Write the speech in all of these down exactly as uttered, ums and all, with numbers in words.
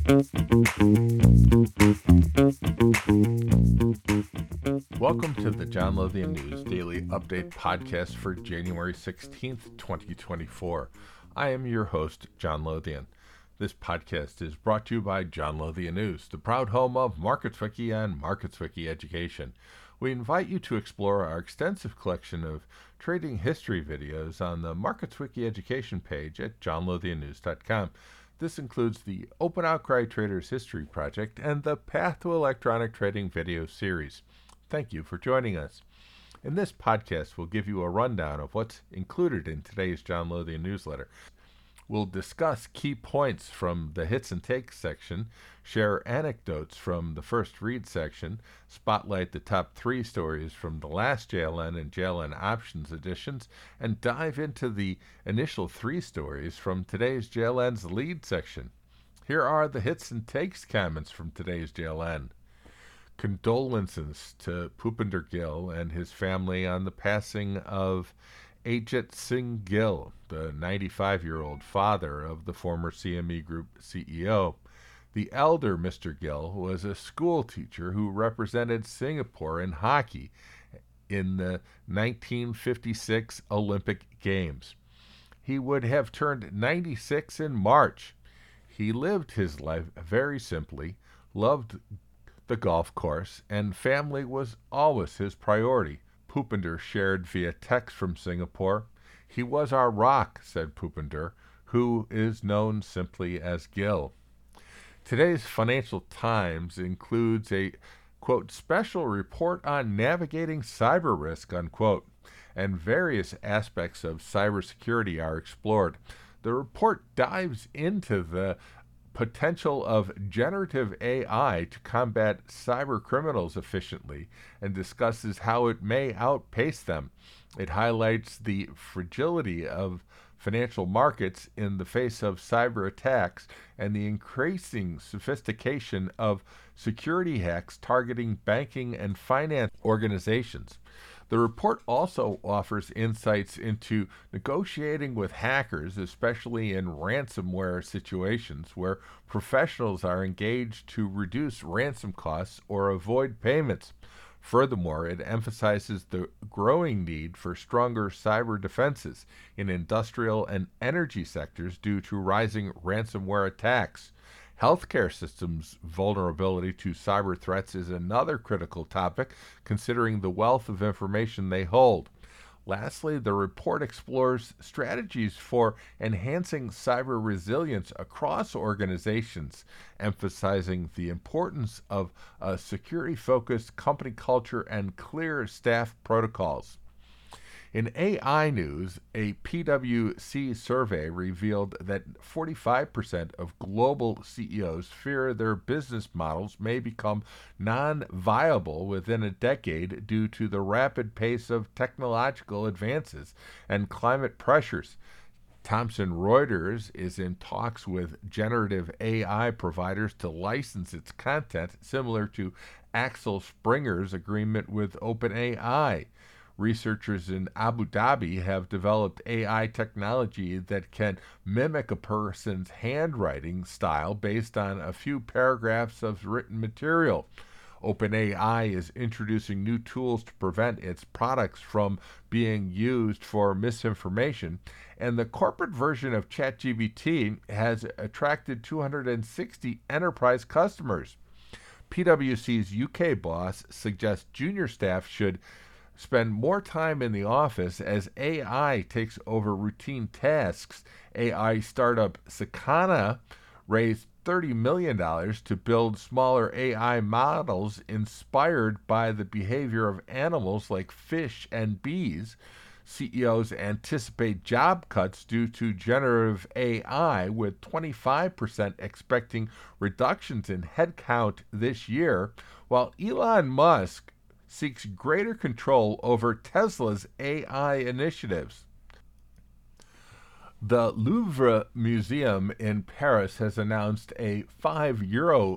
Welcome to the John Lothian News Daily Update Podcast for January sixteenth, twenty twenty-four. I am your host, John Lothian. This podcast is brought to you by John Lothian News, the proud home of MarketsWiki and MarketsWiki Education. We invite you to explore our extensive collection of trading history videos on the MarketsWiki Education page at john lothian news dot com. This includes the Open Outcry Traders History Project and the Path to Electronic Trading video series. Thank you for joining us. In this podcast, we'll give you a rundown of what's included in today's John Lothian newsletter. We'll discuss key points from the Hits and Takes section, share anecdotes from the First Read section, spotlight the top three stories from the last J L N and J L N Options editions, and dive into the initial three stories from today's J L N's Lead section. Here are the Hits and Takes comments from today's J L N. Condolences to Bhupinder Gill and his family on the passing of Ajit Singh Gill, the ninety-five-year-old father of the former C M E Group C E O. The elder Mister Gill was a school teacher who represented Singapore in hockey in the nineteen fifty-six Olympic Games. He would have turned ninety-six in March. He lived his life very simply, loved the golf course, and family was always his priority. Bhupinder shared via text from Singapore. "He was our rock," said Bhupinder, who is known simply as Gill. Today's Financial Times includes a, quote, special report on navigating cyber risk, unquote, and various aspects of cybersecurity are explored. The report dives into the potential of generative A I to combat cyber criminals efficiently and discusses how it may outpace them. It highlights the fragility of financial markets in the face of cyber attacks and the increasing sophistication of security hacks targeting banking and finance organizations. The report also offers insights into negotiating with hackers, especially in ransomware situations where professionals are engaged to reduce ransom costs or avoid payments. Furthermore, it emphasizes the growing need for stronger cyber defenses in industrial and energy sectors due to rising ransomware attacks. Healthcare systems' vulnerability to cyber threats is another critical topic, considering the wealth of information they hold. Lastly, the report explores strategies for enhancing cyber resilience across organizations, emphasizing the importance of a security-focused company culture and clear staff protocols. In A I news, a P W C survey revealed that forty-five percent of global C E Os fear their business models may become non-viable within a decade due to the rapid pace of technological advances and climate pressures. Thomson Reuters is in talks with generative A I providers to license its content, similar to Axel Springer's agreement with OpenAI. Researchers in Abu Dhabi have developed A I technology that can mimic a person's handwriting style based on a few paragraphs of written material. OpenAI is introducing new tools to prevent its products from being used for misinformation, and the corporate version of ChatGPT has attracted two hundred sixty enterprise customers. P W C's U K boss suggests junior staff should spend more time in the office as A I takes over routine tasks. A I startup Sakana raised thirty million dollars to build smaller A I models inspired by the behavior of animals like fish and bees. C E Os anticipate job cuts due to generative A I, with twenty-five percent expecting reductions in headcount this year, while Elon Musk seeks greater control over Tesla's A I initiatives. The Louvre Museum in Paris has announced a five euro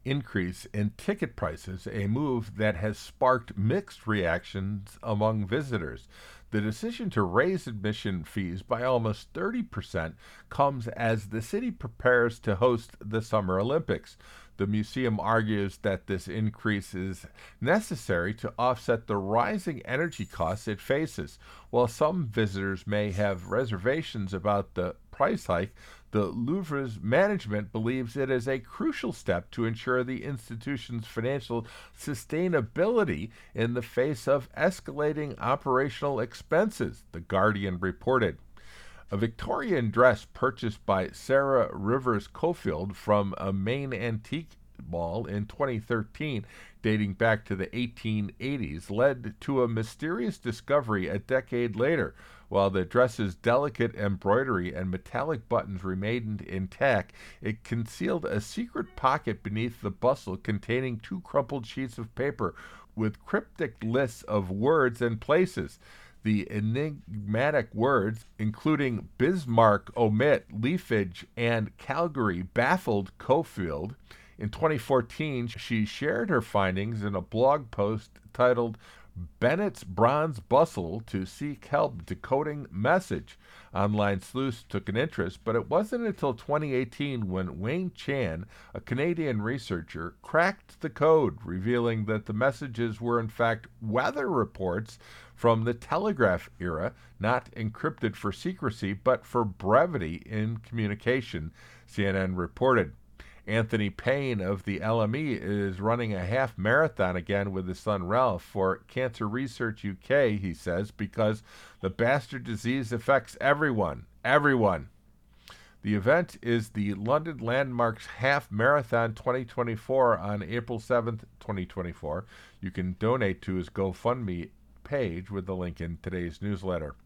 increase in ticket prices, a move that has sparked mixed reactions among visitors. The decision to raise admission fees by almost thirty percent comes as the city prepares to host the Summer Olympics. The museum argues that this increase is necessary to offset the rising energy costs it faces. While some visitors may have reservations about the price hike, the Louvre's management believes it is a crucial step to ensure the institution's financial sustainability in the face of escalating operational expenses, The Guardian reported. A Victorian dress purchased by Sarah Rivers Cofield from a Maine antique mall in twenty thirteen, dating back to the eighteen eighties, led to a mysterious discovery a decade later. While the dress's delicate embroidery and metallic buttons remained intact, it concealed a secret pocket beneath the bustle containing two crumpled sheets of paper with cryptic lists of words and places. The enigmatic words, including Bismarck, omit, leafage, and Calgary, baffled Cofield. In twenty fourteen, she shared her findings in a blog post titled Bennett's Bronze Bustle to seek help decoding message. Online sleuths took an interest, but it wasn't until twenty eighteen when Wayne Chan, a Canadian researcher, cracked the code, revealing that the messages were in fact weather reports from the telegraph era, not encrypted for secrecy, but for brevity in communication, C N N reported. Anthony Payne of the L M E is running a half marathon again with his son Ralph for Cancer Research U K, he says, because the bastard disease affects everyone. Everyone. The event is the London Landmarks Half Marathon twenty twenty-four on April seventh, twenty twenty-four. You can donate to his GoFundMe page with the link in today's newsletter.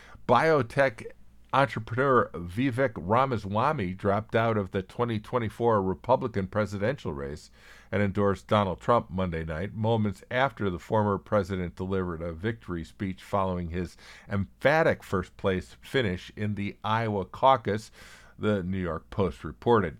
Biotech entrepreneur Vivek Ramaswamy dropped out of the twenty twenty-four Republican presidential race and endorsed Donald Trump Monday night, moments after the former president delivered a victory speech following his emphatic first-place finish in the Iowa caucus, the New York Post reported.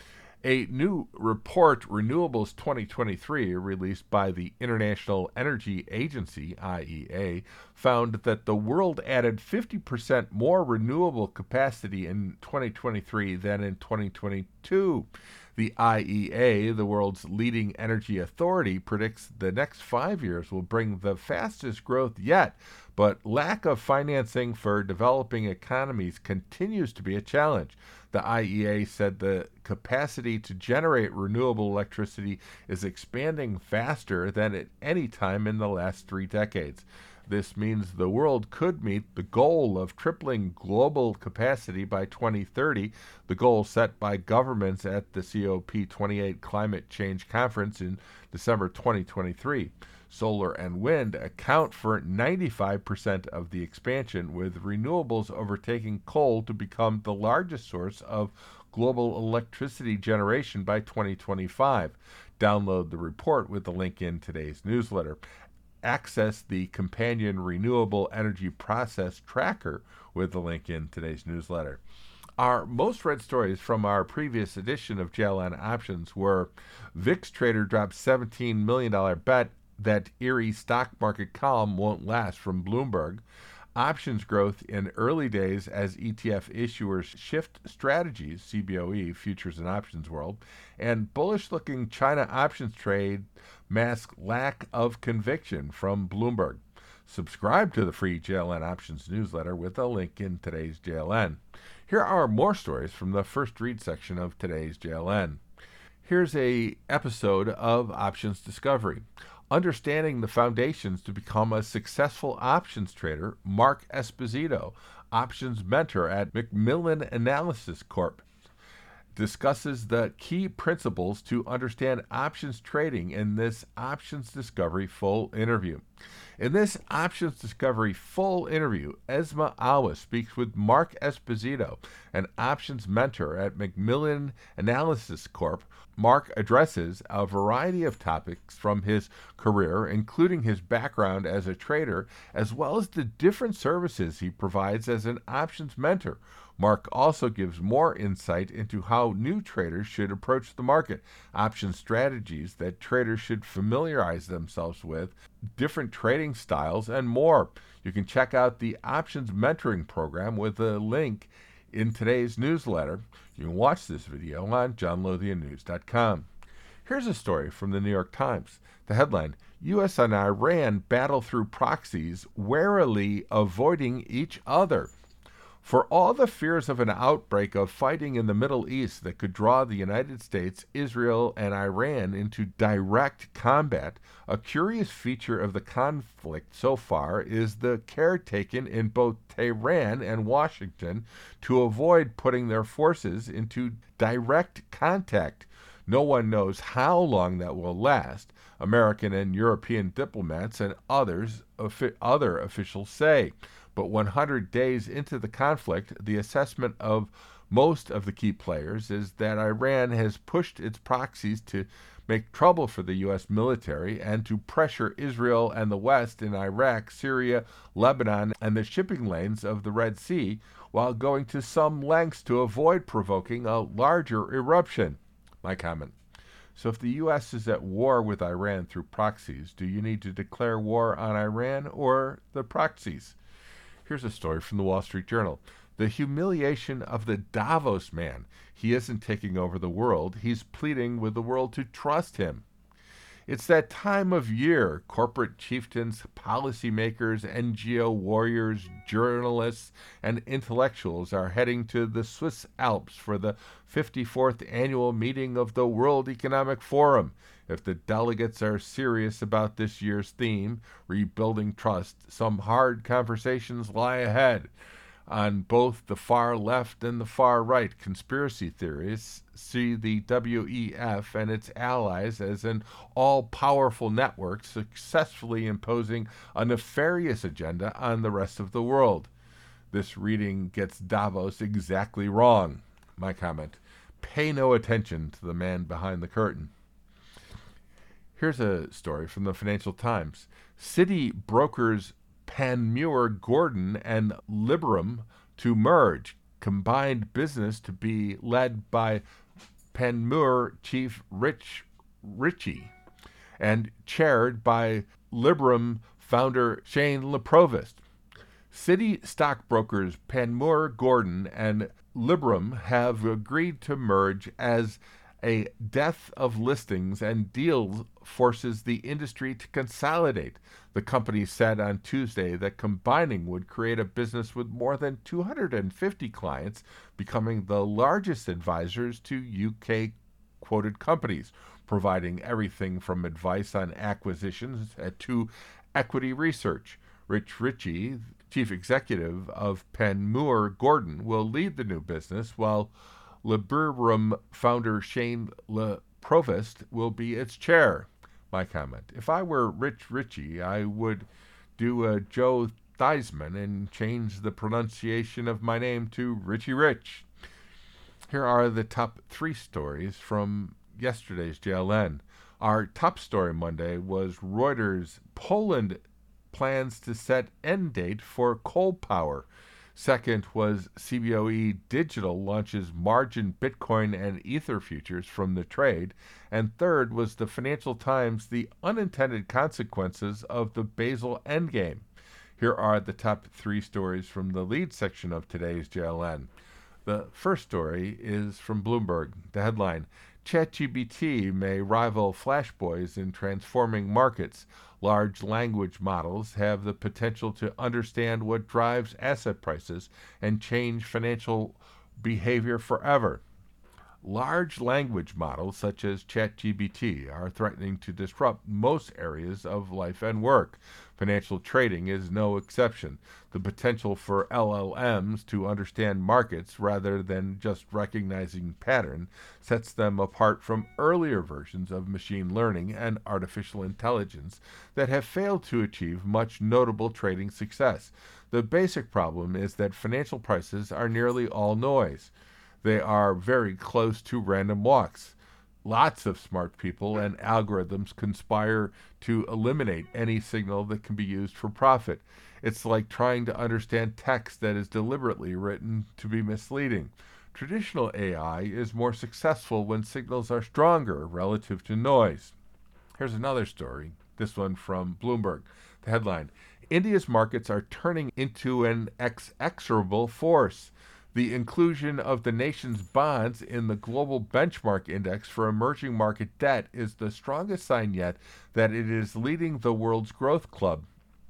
A new report, Renewables twenty twenty-three, released by the International Energy Agency, I E A, found that the world added fifty percent more renewable capacity in twenty twenty-three than in twenty twenty-two. The I E A, the world's leading energy authority, predicts the next five years will bring the fastest growth yet, but lack of financing for developing economies continues to be a challenge. The I E A said the capacity to generate renewable electricity is expanding faster than at any time in the last three decades. This means the world could meet the goal of tripling global capacity by twenty thirty, the goal set by governments at the C O P twenty-eight Climate Change Conference in December twenty twenty-three. Solar and wind account for ninety-five percent of the expansion, with renewables overtaking coal to become the largest source of global electricity generation by twenty twenty-five. Download the report with the link in today's newsletter. Access the companion renewable energy process tracker with the link in today's newsletter. Our most read stories from our previous edition of J L N Options were V I X Trader drops seventeen million dollars bet that eerie stock market calm won't last from Bloomberg, options growth in early days as E T F issuers shift strategies, C B O E, Futures and Options World, and bullish-looking China options trade mask lack of conviction from Bloomberg. Subscribe to the free J L N Options newsletter with a link in today's J L N. Here are more stories from the first read section of today's J L N. Here's a episode of Options Discovery. Understanding the foundations to become a successful options trader, Mark Esposito, options mentor at Macmillan Analysis Corp, discusses the key principles to understand options trading in this Options Discovery full interview. In this Options Discovery full interview, Esma Alwa speaks with Mark Esposito, an options mentor at Macmillan Analysis Corp. Mark addresses a variety of topics from his career, including his background as a trader, as well as the different services he provides as an options mentor. Mark also gives more insight into how new traders should approach the market, option strategies that traders should familiarize themselves with, different trading styles, and more. You can check out the Options Mentoring Program with a link in today's newsletter. You can watch this video on john lothian news dot com. Here's a story from the New York Times. The headline, U S and Iran battle through proxies, warily avoiding each other. For all the fears of an outbreak of fighting in the Middle East that could draw the United States, Israel, and Iran into direct combat, a curious feature of the conflict so far is the care taken in both Tehran and Washington to avoid putting their forces into direct contact. No one knows how long that will last, American and European diplomats and others, other officials say. But one hundred days into the conflict, the assessment of most of the key players is that Iran has pushed its proxies to make trouble for the U S military and to pressure Israel and the West in Iraq, Syria, Lebanon, and the shipping lanes of the Red Sea, while going to some lengths to avoid provoking a larger eruption. My comment. So if the U S is at war with Iran through proxies, do you need to declare war on Iran or the proxies? Here's a story from the Wall Street Journal. The humiliation of the Davos man. He isn't taking over the world. He's pleading with the world to trust him. It's that time of year. Corporate chieftains, policymakers, N G O warriors, journalists, and intellectuals are heading to the Swiss Alps for the fifty-fourth annual meeting of the World Economic Forum. If the delegates are serious about this year's theme, rebuilding trust, some hard conversations lie ahead. On both the far left and the far right, conspiracy theorists see the W E F and its allies as an all-powerful network successfully imposing a nefarious agenda on the rest of the world. This reading gets Davos exactly wrong. My comment, pay no attention to the man behind the curtain. Here's a story from the Financial Times. Citi brokers Panmure Gordon and Liberum to merge, combined business to be led by Panmure chief Rich Ritchie and chaired by Liberum founder Shane LeProvost. Citi stockbrokers Panmure Gordon and Liberum have agreed to merge as a death of listings and deals forces the industry to consolidate. The company said on Tuesday that combining would create a business with more than two hundred fifty clients, becoming the largest advisors to U K-quoted companies, providing everything from advice on acquisitions to equity research. Rich Ritchie, chief executive of Panmure Gordon, will lead the new business, while Liberum founder Shane LeProvost will be its chair. My comment, if I were Rich Ritchie, I would do a Joe Theismann and change the pronunciation of my name to Richie Rich. Here are the top three stories from yesterday's J L N. Our top story Monday was Reuters, Poland plans to set end date for coal power. Second was C B O E Digital launches margin Bitcoin and Ether futures from the trade. And third was the Financial Times, the unintended consequences of the Basel Endgame. Here are the top three stories from the lead section of today's J L N. The first story is from Bloomberg. The headline, ChatGPT may rival Flashboys in transforming markets. Large language models have the potential to understand what drives asset prices and change financial behavior forever. Large language models such as ChatGPT are threatening to disrupt most areas of life and work. Financial trading is no exception. The potential for L L Ms to understand markets rather than just recognizing pattern sets them apart from earlier versions of machine learning and artificial intelligence that have failed to achieve much notable trading success. The basic problem is that financial prices are nearly all noise. They are very close to random walks. Lots of smart people and algorithms conspire to eliminate any signal that can be used for profit. It's like trying to understand text that is deliberately written to be misleading. Traditional A I is more successful when signals are stronger relative to noise. Here's another story, this one from Bloomberg. The headline, India's markets are turning into an inexorable force. The inclusion of the nation's bonds in the global benchmark index for emerging market debt is the strongest sign yet that it is leading the world's growth club.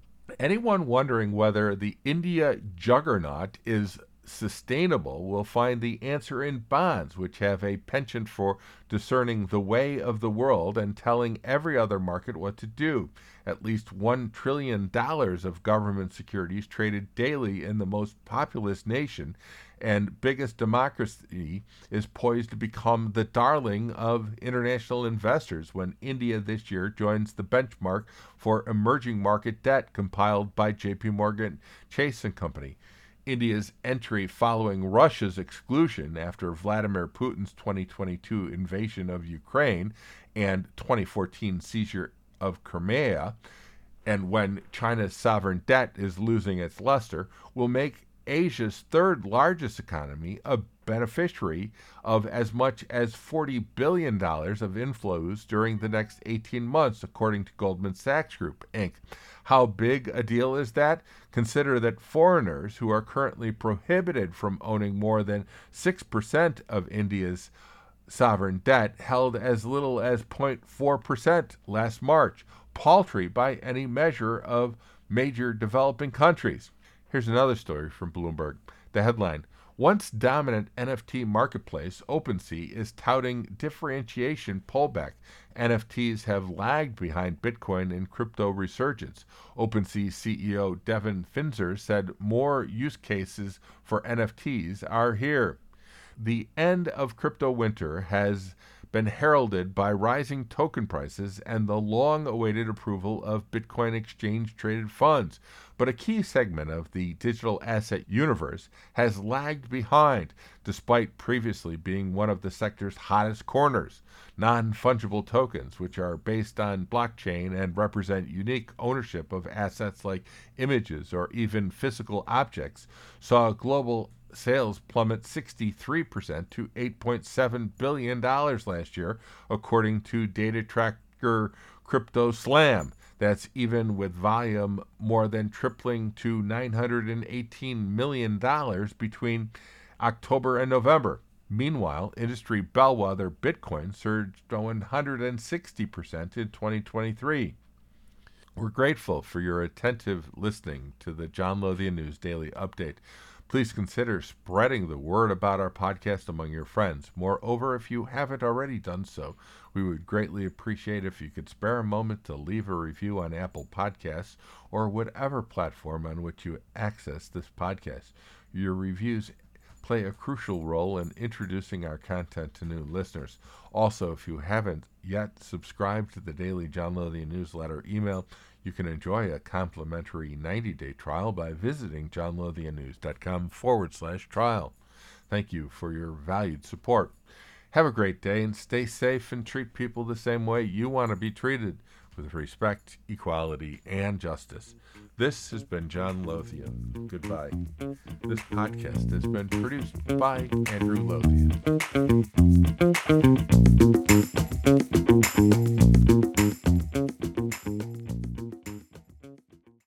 Anyone wondering whether the India juggernaut is sustainable will find the answer in bonds, which have a penchant for discerning the way of the world and telling every other market what to do. At least one trillion dollars of government securities traded daily in the most populous nation and biggest democracy is poised to become the darling of international investors when India this year joins the benchmark for emerging market debt compiled by J P Morgan Chase and Company. India's entry following Russia's exclusion after Vladimir Putin's twenty twenty-two invasion of Ukraine and twenty fourteen seizure of Crimea, and when China's sovereign debt is losing its luster, will make Asia's third largest economy a beneficiary of as much as forty billion dollars of inflows during the next eighteen months, according to Goldman Sachs Group, Incorporated. How big a deal is that? Consider that foreigners who are currently prohibited from owning more than six percent of India's sovereign debt held as little as zero point four percent last March, paltry by any measure of major developing countries. Here's another story from Bloomberg. The headline, once dominant N F T marketplace, OpenSea is touting differentiation pullback. N F Ts have lagged behind Bitcoin in crypto resurgence. OpenSea C E O Devin Finzer said more use cases for N F Ts are here. The end of crypto winter has been heralded by rising token prices and the long-awaited approval of Bitcoin exchange-traded funds. But a key segment of the digital asset universe has lagged behind, despite previously being one of the sector's hottest corners. Non-fungible tokens, which are based on blockchain and represent unique ownership of assets like images or even physical objects, saw global sales plummet sixty-three percent to eight point seven billion dollars last year, according to data tracker CryptoSlam. That's even with volume more than tripling to nine hundred eighteen million dollars between October and November. Meanwhile, industry bellwether Bitcoin surged one hundred sixty percent in twenty twenty-three. We're grateful for your attentive listening to the John Lothian News Daily Update. Please consider spreading the word about our podcast among your friends. Moreover, if you haven't already done so, we would greatly appreciate if you could spare a moment to leave a review on Apple Podcasts or whatever platform on which you access this podcast. Your reviews play a crucial role in introducing our content to new listeners. Also, if you haven't yet subscribed to the daily John Lothian newsletter email, you can enjoy a complimentary ninety-day trial by visiting johnlothiannews.com forward slash trial. Thank you for your valued support. Have a great day and stay safe and treat people the same way you want to be treated, with respect, equality, and justice. This has been John Lothian. Goodbye. This podcast has been produced by Andrew Lothian.